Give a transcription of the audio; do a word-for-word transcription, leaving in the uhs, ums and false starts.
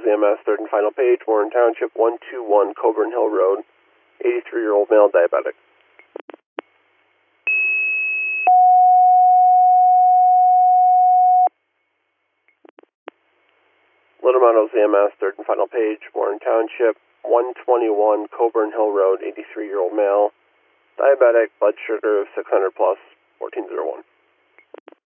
Z M S, third and final page, Warren Township, one two one Coburn Hill Road, eighty-three-year-old male, diabetic. Little Mountain Z M S, third and final page, Warren Township, one twenty-one Coburn Hill Road, eighty-three-year-old male, diabetic, blood sugar of six hundred plus, fourteen oh one.